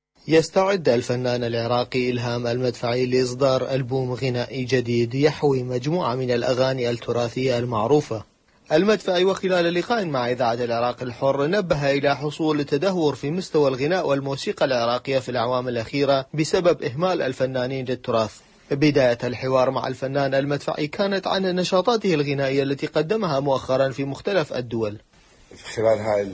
Speaker 21: يستعد الفنان العراقي إلهام المدفعي لإصدار ألبوم غنائي جديد يحوي مجموعة من الأغاني التراثية المعروفة. المدفعي وخلال لقاء مع إذاعة العراق الحر نبه إلى حصول تدهور في مستوى الغناء والموسيقى العراقية في الأعوام الأخيرة بسبب إهمال الفنانين للتراث. بداية الحوار مع الفنان المدفعي كانت عن نشاطاته الغنائية التي قدمها مؤخرا في مختلف الدول.
Speaker 22: خلال هاي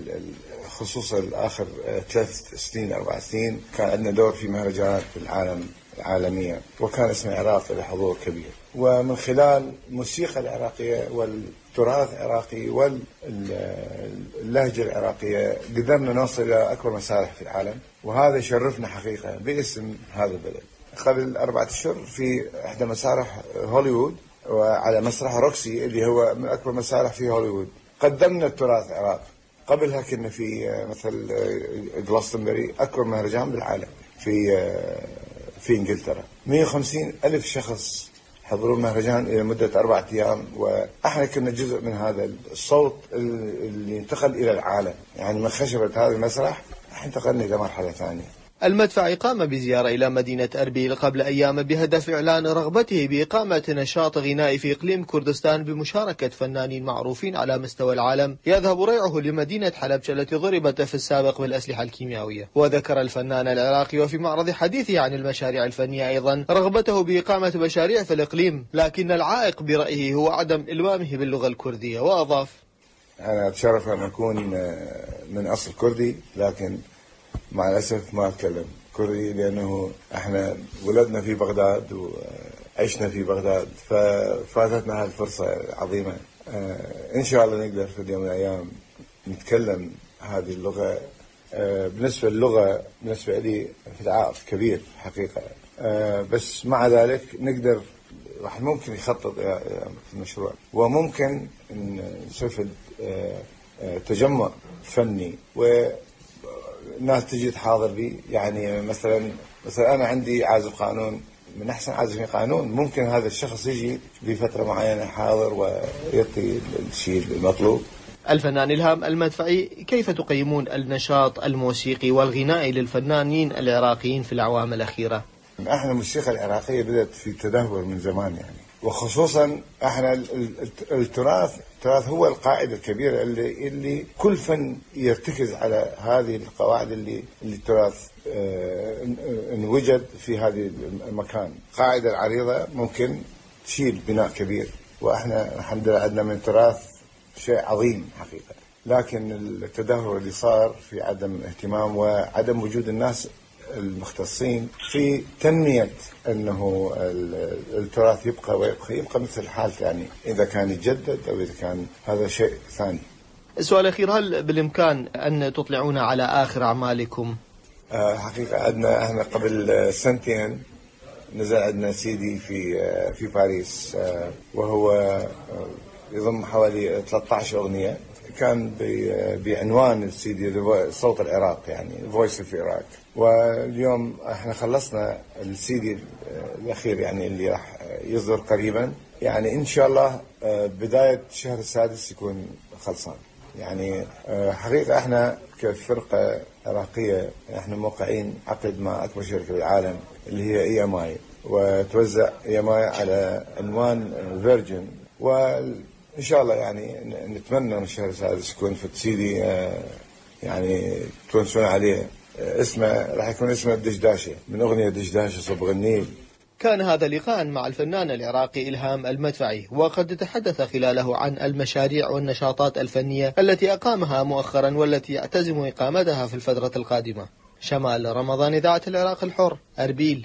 Speaker 22: خصوصا آخر ثلاث سنين أربع سنين كان عندنا دور في مهرجانات في العالم العالمية، وكان اسم العراق له حضور كبير، ومن خلال الموسيقى العراقية والتراث العراقي واللهجة العراقية قدرنا نوصل إلى أكبر مسارح في العالم، وهذا يشرفنا حقيقة باسم هذا البلد. قبل أربعة أشهر في إحدى مسارح هوليوود، وعلى مسرح روكسي اللي هو من أكبر مسارح في هوليوود. قدمنا التراث العراقي. قبلها كنا في مثل جلاسtonbury أكبر مهرجان بالعالم في في إنجلترا. مئة وخمسين ألف شخص حضروا المهرجان إلى مدة أربعة أيام، وإحنا كنا جزء من هذا الصوت اللي انتقل إلى العالم. يعني من خشبة هذا المسرح انتقلنا إلى مرحلة ثانية.
Speaker 21: المدفعي قام بزيارة إلى مدينة أربيل قبل أيام بهدف إعلان رغبته بإقامة نشاط غنائي في إقليم كردستان بمشاركة فنانين معروفين على مستوى العالم يذهب ريعه لمدينة حلبشة التي ضربت في السابق بالأسلحة الكيميائية. وذكر الفنان العراقي وفي معرض حديثه عن المشاريع الفنية أيضا رغبته بإقامة مشاريع في الإقليم، لكن العائق برأيه هو عدم إلمامه باللغة الكردية. وأضاف:
Speaker 22: أنا أتشرف أن أكون من أصل كردي، لكن مع الأسف ما أتكلم كردي، لأنه إحنا ولدنا في بغداد وعشنا في بغداد، ففاتتنا هذه الفرصة عظيمة. إن شاء الله نقدر في اليوم من الأيام نتكلم هذه اللغة. بالنسبة للغة بالنسبة لي في عائق كبير حقيقة، بس مع ذلك نقدر راح ممكن يخطط في المشروع، وممكن نسوي تجمع فني و الناس تجي تحاضر بي. يعني مثلا مثلا أنا عندي عازف قانون من أحسن عازفين قانون، ممكن هذا الشخص يجي بفترة معينة حاضر ويعطي الشيء المطلوب.
Speaker 21: الفنان إلهام المدفعي، كيف تقيمون النشاط الموسيقي والغنائي للفنانين العراقيين في الأعوام الأخيرة؟
Speaker 22: احنا الموسيقى العراقية بدأت في تدهور من زمان يعني، وخصوصا احنا التراث التراث هو القاعدة الكبيرة اللي اللي كل فن يرتكز على هذه القواعد اللي اللي التراث اه انوجد في هذه المكان. قاعدة العريضة ممكن تشيل بناء كبير، واحنا الحمد لله عندنا من التراث شيء عظيم حقيقة، لكن التدهور اللي صار في عدم اهتمام وعدم وجود الناس المختصين في تنمية أنه التراث يبقى ويبقى يبقى مثل حالته، يعني إذا كان يتجدد أو إذا كان هذا شيء ثاني.
Speaker 21: السؤال الأخير: هل بالإمكان أن تطلعونا على آخر أعمالكم؟
Speaker 22: آه حقيقة عندنا احنا قبل سنتين نزل عندنا سيدي في آه في باريس، آه وهو آه يضم حوالي ثلاثة عشر أغنية. كان بعنوان السيدي صوت العراق، يعني Voice of Iraq. واليوم احنا خلصنا السيدي الأخير يعني اللي راح يصدر قريبا، يعني إن شاء الله بداية الشهر السادس يكون خلصان. يعني حقيقة احنا كفرقة عراقية احنا موقعين عقد مع أكبر شركة بالعالم اللي هي إي إم آي، وتوزع إي إم آي على عنوان فيرجن، وإن شاء الله يعني نتمنى من الشهر السادس يكون في السيدي يعني تونسون عليه اسمه، راح يكون اسمه دشداشة، من أغنية دشداشة صبغ النيل.
Speaker 21: كان هذا لقاء مع الفنان العراقي إلهام المدفعي، وقد تحدث خلاله عن المشاريع والنشاطات الفنية التي أقامها مؤخرا والتي يعتزم إقامتها في الفترة القادمة. شمال رمضان، إذاعة العراق الحر، أربيل.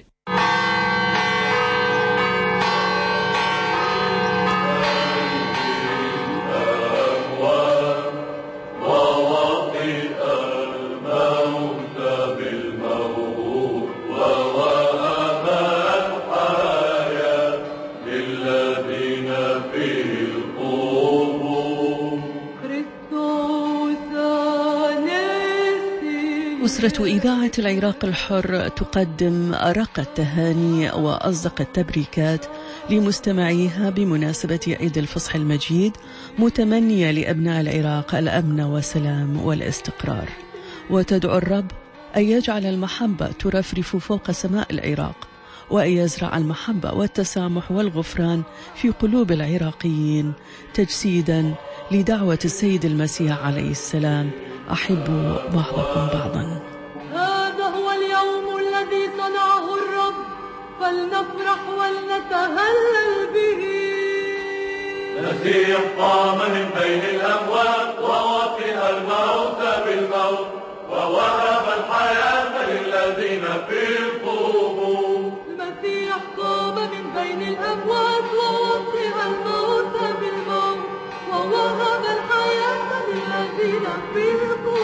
Speaker 1: أسرة إذاعة العراق الحر تقدم أرق التهاني وأصدق التبريكات لمستمعيها بمناسبة عيد الفصح المجيد، متمنية لأبناء العراق الأمن والسلام والاستقرار، وتدعو الرب أن يجعل المحبة ترفرف فوق سماء العراق، وأن يزرع المحبة والتسامح والغفران في قلوب العراقيين، تجسيدا لدعوة السيد المسيح عليه السلام: أحبوا بعضكم بعضا.
Speaker 2: هذا هو اليوم الذي صنعه الرب، فلنفرح ولنتهلل به.
Speaker 7: المسيح قام من بين الأموات ووفئ الموت بالموت، ووهب الحياة للذين في القبور.
Speaker 2: المسيح قام من بين الأموات ووفئ الموت بالموت، ووهب الحياة للذين في القبور.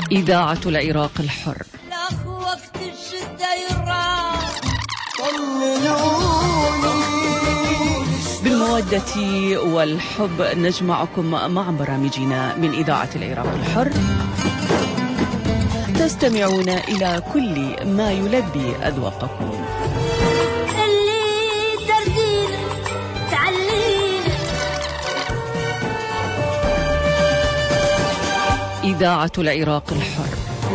Speaker 1: إذاعة العراق الحر.
Speaker 6: لاخ وقت الشدة يراح
Speaker 1: بالمودة والحب نجمعكم مع برامجنا من إذاعة العراق الحر. تستمعون إلى كل ما يلبي أذواقكم.
Speaker 6: اللي تردينا تعلينا
Speaker 1: إذاعة العراق الحر.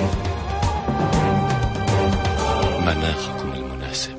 Speaker 16: مناخكم المناسب.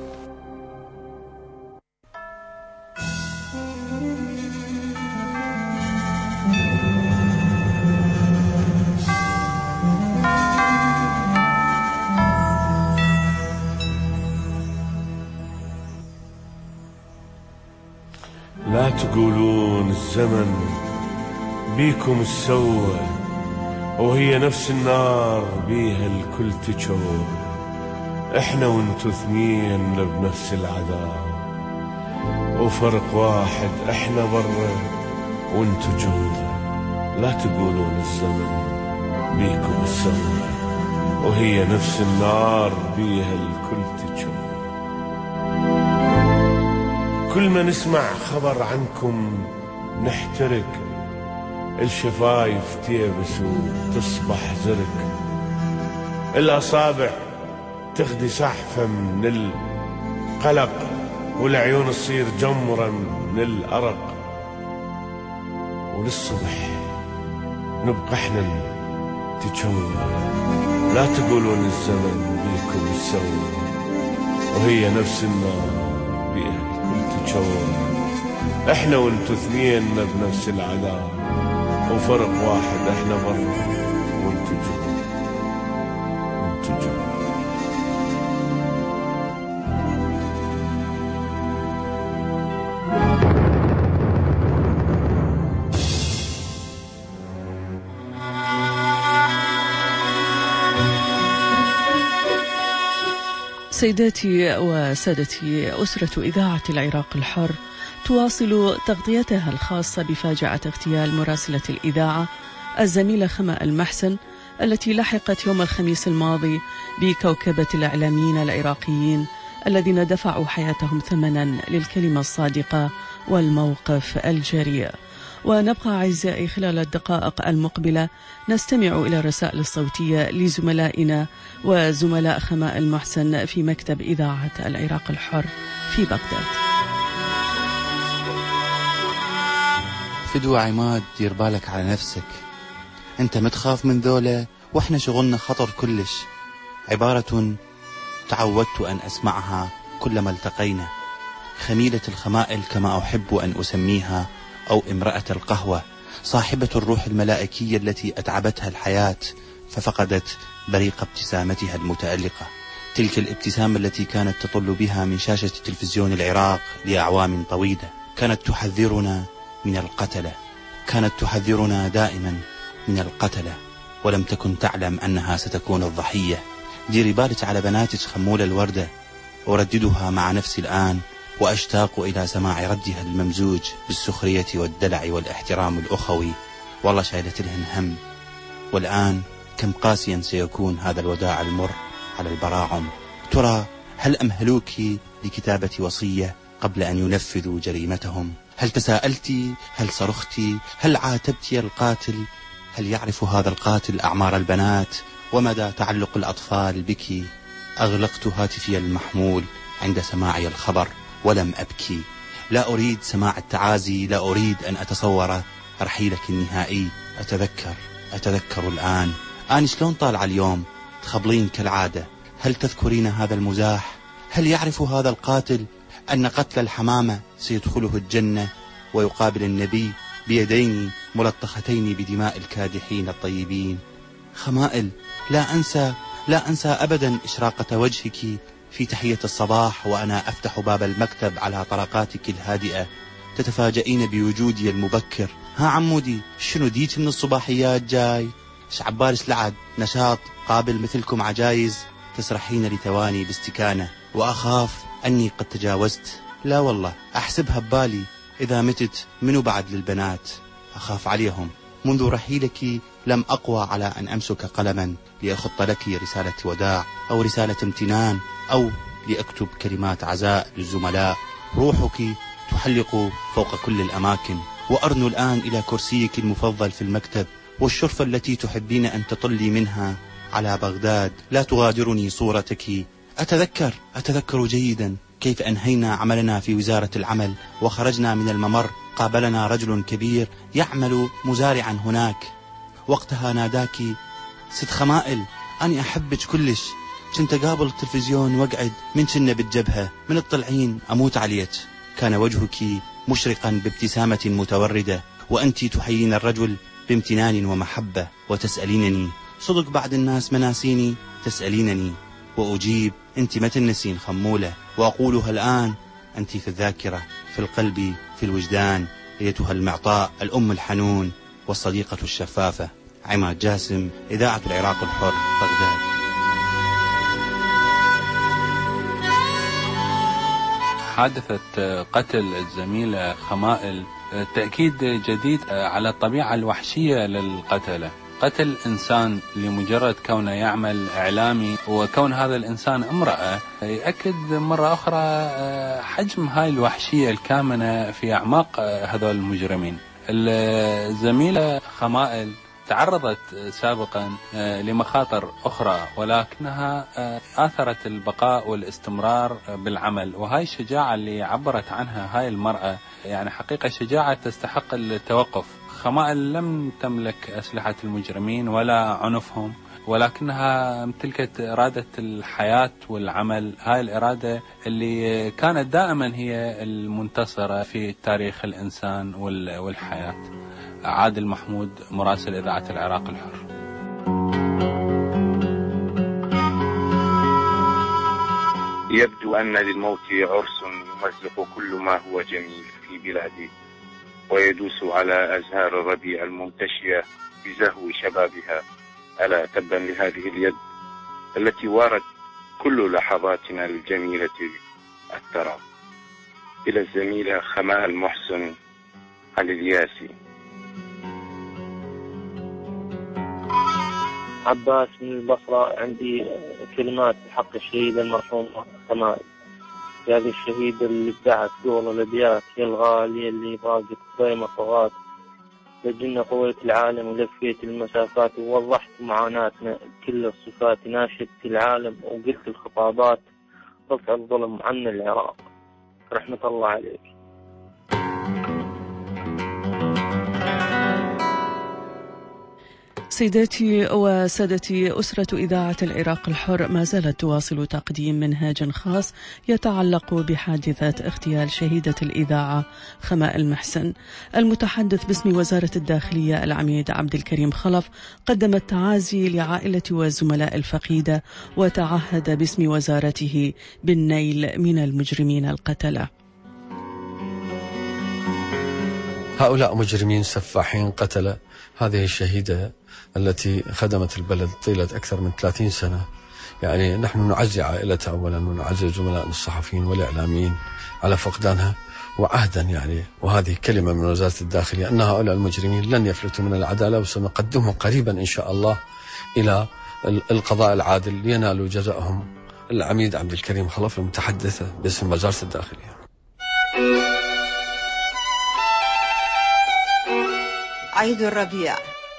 Speaker 3: لا تقولون الزمن بيكم السوى، وهي نفس النار بيها الكل تجور. احنا وانتو اثنين بنفس العذاب، وفرق واحد احنا برا وانتو جوا. لا تقولون الزمن بيكم السوى، وهي نفس النار بيها الكل تجور. كل ما نسمع خبر عنكم نحترق، الشفايف تيبس وتصبح زرق، الأصابع تخدي سحفة من القلق، والعيون تصير جمرة من الأرق. وللصبح نبقى احنا نتجول. لا تقولون الزمن بيكم السوى، وهي نفس النار بيها تجور. احنا وانتو اثنين بنفس العذاب، وفرق واحد احنا برا وانتو جوا وانتو جوا.
Speaker 1: سيداتي وسادتي، أسرة إذاعة العراق الحر تواصل تغطيتها الخاصة بفاجعة اغتيال مراسلة الإذاعة الزميلة خما المحسن، التي لحقت يوم الخميس الماضي بكوكبة الإعلاميين العراقيين الذين دفعوا حياتهم ثمنا للكلمة الصادقة والموقف الجريء. ونبقى أعزائي خلال الدقائق المقبلة نستمع إلى الرسائل الصوتية لزملائنا وزملاء خماء المحسن في مكتب إذاعة العراق الحر في بغداد.
Speaker 5: فدوى عماد، دير بالك على نفسك، انت متخاف من ذولا واحنا شغلنا خطر كلش. عبارة تعودت أن أسمعها كلما التقينا، خميلة الخمائل كما أحب أن أسميها، أو امرأة القهوة، صاحبة الروح الملائكية التي أتعبتها الحياة ففقدت بريق ابتسامتها المتألقة، تلك الابتسامة التي كانت تطل بها من شاشة تلفزيون العراق لأعوام طويلة. كانت تحذرنا من القتلة، كانت تحذرنا دائما من القتلة، ولم تكن تعلم أنها ستكون الضحية. ديري بالك على بناتك خمولة الوردة، أرددها مع نفسي الآن وأشتاق إلى سماع ردها الممزوج بالسخرية والدلع والاحترام الأخوي. والله شايلت لهن هم. والآن كم قاسيا سيكون هذا الوداع المر على البراعم. ترى هل أمهلوك لكتابة وصية قبل أن ينفذوا جريمتهم؟ هل تساءلتي؟ هل صرختي؟ هل عاتبتي القاتل؟ هل يعرف هذا القاتل أعمار البنات ومدى تعلق الأطفال بك؟ أغلقت هاتفي المحمول عند سماعي الخبر ولم أبكي. لا أريد سماع التعازي، لا أريد أن أتصور رحيلك النهائي. أتذكر أتذكر الآن آن شلون طالع اليوم، تخبلين كالعادة. هل تذكرين هذا المزاح؟ هل يعرف هذا القاتل أن قتل الحمامة سيدخله الجنة ويقابل النبي بيدين ملطختين بدماء الكادحين الطيبين؟ خمائل، لا أنسى لا أنسى أبدا إشراقة وجهك في تحية الصباح وأنا أفتح باب المكتب على طرقاتك الهادئة، تتفاجئين بوجودي المبكر. ها عمودي، شنو ديك من الصباحيات جاي؟ شعبالش لعد نشاط قابل مثلكم عجايز؟ تسرحين لثواني باستكانة وأخاف أني قد تجاوزت. لا والله، أحسبها ببالي إذا متت منو بعد للبنات؟ أخاف عليهم، منذ رحيلك لم أقوى على أن أمسك قلما لأخط لك رسالة وداع أو رسالة امتنان أو لأكتب كلمات عزاء للزملاء. روحك تحلق فوق كل الأماكن، وأرنو الآن إلى كرسيك المفضل في المكتب والشرفة التي تحبين أن تطلي منها على بغداد. لا تغادرني صورتك. أتذكر أتذكر جيدا كيف أنهينا عملنا في وزارة العمل وخرجنا من الممر. قابلنا رجل كبير يعمل مزارعا هناك. وقتها ناداك: ست خمائل أنا أحبك كلش. كنت قابل التلفزيون وقعد من كنا بالجبهة من الطلعين أموت عليك. كان وجهك مشرقا بابتسامة متوردة، وأنت تحيين الرجل بامتنان ومحبة وتسألينني: صدق بعد الناس مناسيني؟ تسألينني وأجيب: أنت ما تنسين خمولة. وأقولها الآن: أنت في الذاكرة، في القلب، في الوجدان، أيتها المعطاء، الأم الحنون والصديقة الشفافة. عماد جاسم، إذاعة العراق الحر، بغداد.
Speaker 4: حادثة قتل الزميلة خمائل تأكيد جديد على الطبيعة الوحشية للقتلة. قتل إنسان لمجرد كونه يعمل إعلامي وكون هذا الإنسان امرأة يأكد مرة أخرى حجم هاي الوحشية الكامنة في أعماق هذول المجرمين. الزميلة خمائل تعرضت سابقا لمخاطر أخرى، ولكنها آثرت البقاء والاستمرار بالعمل، وهاي الشجاعة اللي عبرت عنها هاي المرأة يعني حقيقة شجاعة تستحق التوقف. خمائل لم تملك أسلحة المجرمين ولا عنفهم، ولكنها امتلكت إرادة الحياة والعمل. هاي الإرادة اللي كانت دائما هي المنتصرة في تاريخ الإنسان والحياة. عادل محمود، مراسل إذاعة العراق الحر.
Speaker 10: يبدو أن للموت عرس يمزق كل ما هو جميل في بلادي، ويدوس على أزهار الربيع المنتشية بزهو شبابها. ألا تبا لهذه اليد التي وارت كل لحظاتنا الجميلة الثرى. إلى الزميلة خمائل محسن علي الياسي.
Speaker 23: عباس من البصرة. عندي كلمات بحق الشهيد المرحوم خمائل، هذه الشهيدة اللي ابدعت دور الأبيات: يا الغالية اللي ضاقت ضيمة طغات، لجلنا قويت العالم ولفيت المسافات، ووضحت معاناتنا كل الصفات، ناشدت العالم وقلت الخطابات، رفع الظلم عنا العراق، رحمة الله عليك.
Speaker 1: سيداتي وسادتي، أسرة إذاعة العراق الحر ما زالت تواصل تقديم منهاج خاص يتعلق بحادثة اغتيال شهيدة الإذاعة خمائل محسن. المتحدث باسم وزارة الداخلية العميد عبد الكريم خلف قدم التعازي لعائلة والزملاء الفقيدة، وتعهد باسم وزارته بالنيل من المجرمين القتلة.
Speaker 24: هؤلاء مجرمين سفاحين قتلة هذه الشهيدة التي خدمت البلد طيلة أكثر من ثلاثين سنة. يعني نحن نعزي عائلتها أولا، ونعزي زملائنا الصحفيين والإعلاميين على فقدانها، وعهدا يعني وهذه كلمة من وزارة الداخلية أن هؤلاء المجرمين لن يفلتوا من العدالة، وسنقدمهم قريبا إن شاء الله إلى القضاء العادل لينالوا جزاءهم. العميد عبد الكريم خلف، المتحدث باسم وزارة الداخلية.
Speaker 25: عيد الربيع،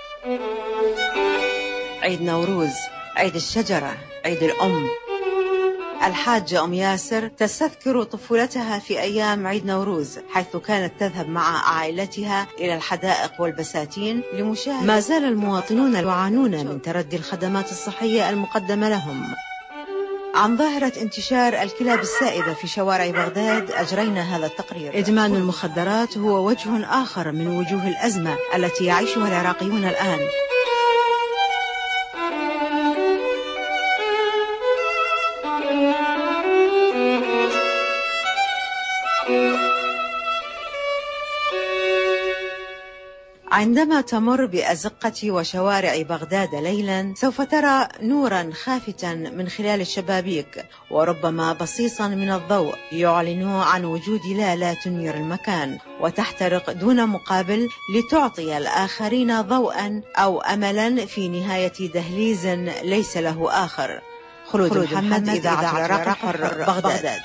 Speaker 25: عيد نوروز، عيد الشجرة، عيد الأم. الحاجة أم ياسر تستذكر طفولتها في أيام عيد نوروز، حيث كانت تذهب مع عائلتها إلى الحدائق والبساتين لمشاهدة. ما زال المواطنون يعانون من تردي الخدمات الصحية المقدمة لهم. عن ظاهرة انتشار الكلاب السائدة في شوارع بغداد أجرينا هذا التقرير. إدمان المخدرات هو وجه آخر من وجوه الأزمة التي يعيشها العراقيون الآن. عندما تمر بأزقة وشوارع بغداد ليلا سوف ترى نورا خافتا من خلال الشبابيك، وربما بصيصا من الضوء يعلن عن وجود لا تنير المكان وتحترق دون مقابل لتعطي الآخرين ضوءا أو أملا في نهاية دهليز ليس له آخر. خلود, خلود محمد, محمد إذاعة العراق الحر بغداد, بغداد.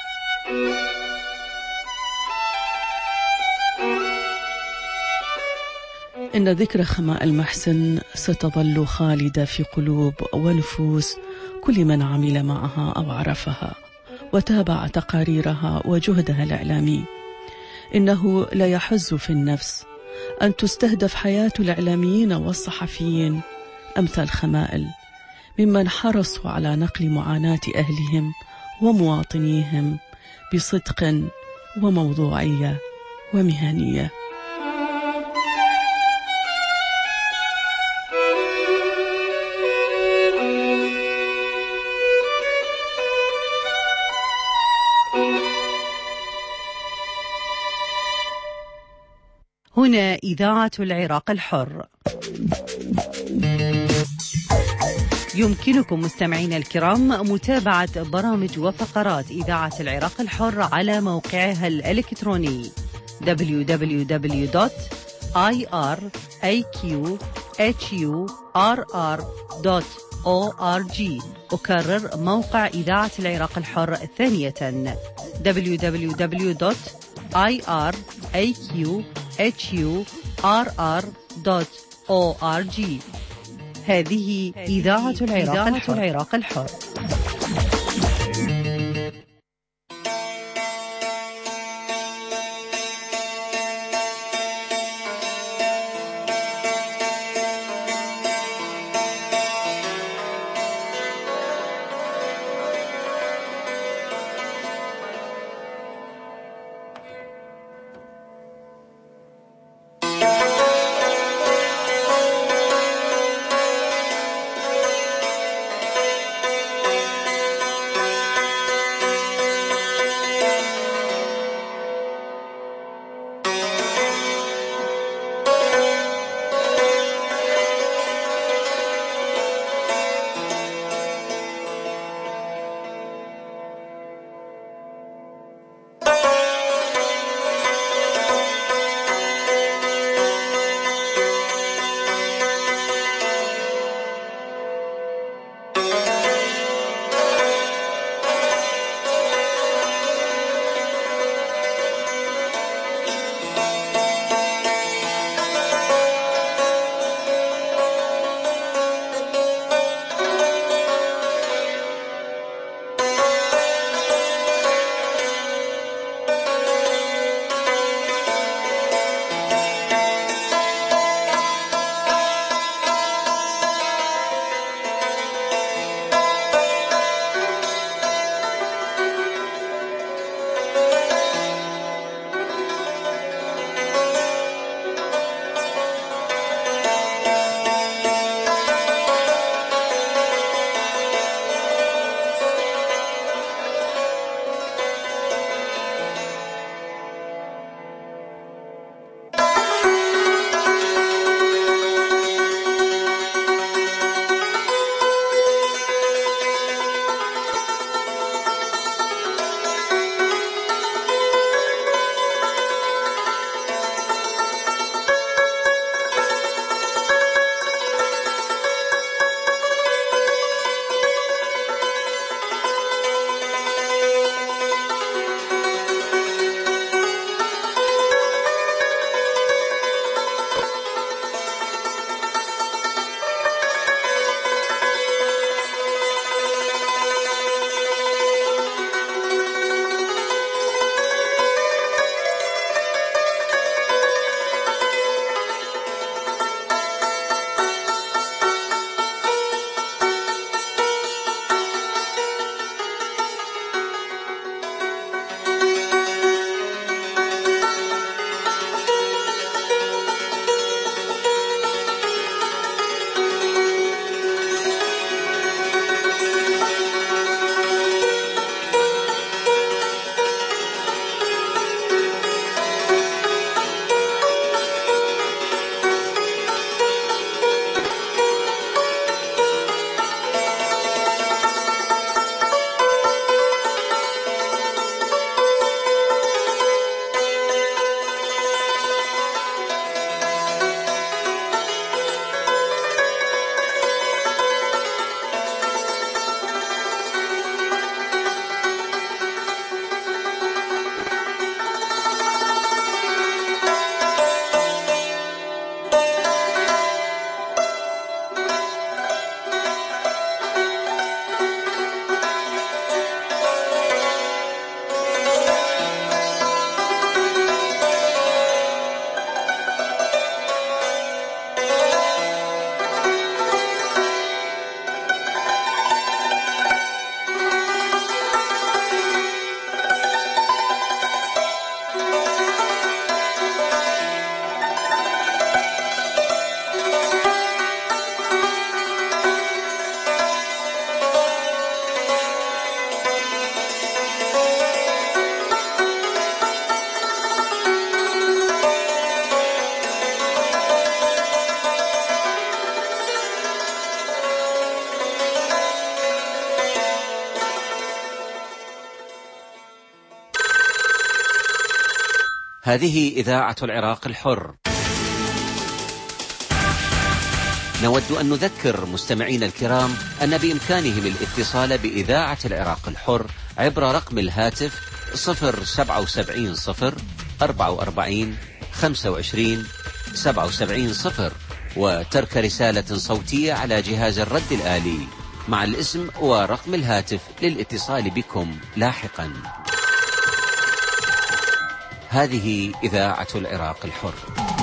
Speaker 1: إن ذكرى خماء المحسن ستظل خالدة في قلوب ونفوس كل من عمل معها أو عرفها وتابع تقاريرها وجهدها الإعلامي. إنه لا يحز في النفس أن تستهدف حياة الإعلاميين والصحفيين أمثال خمائل، ممن حرصوا على نقل معاناة أهلهم ومواطنيهم بصدق وموضوعية ومهنية.
Speaker 8: هنا إذاعة العراق الحر. يمكنكم مستمعين الكرام متابعة برامج وفقرات إذاعة العراق الحر على موقعها الإلكتروني دبليو دبليو دبليو دوت آي آر إيه كيو إتش يو آر آر دوت أو آر جي. أكرر موقع إذاعة العراق الحر ثانية دبليو دبليو دبليو دوت آي آر إيه كيو إتش يو آر آر دوت أو آر جي. هذه إذاعة العراق الحر, العراق الحر.
Speaker 9: هذه إذاعة العراق الحر. نود أن نذكر مستمعين الكرام أن بإمكانهم الاتصال بإذاعة العراق الحر عبر رقم الهاتف صفر سبعة وسبعين صفر أربعة وأربعين خمسة وعشرين سبعة وسبعين صفر وترك رسالة صوتية على جهاز الرد الآلي مع الاسم ورقم الهاتف للاتصال بكم لاحقا. هذه إذاعة العراق الحر.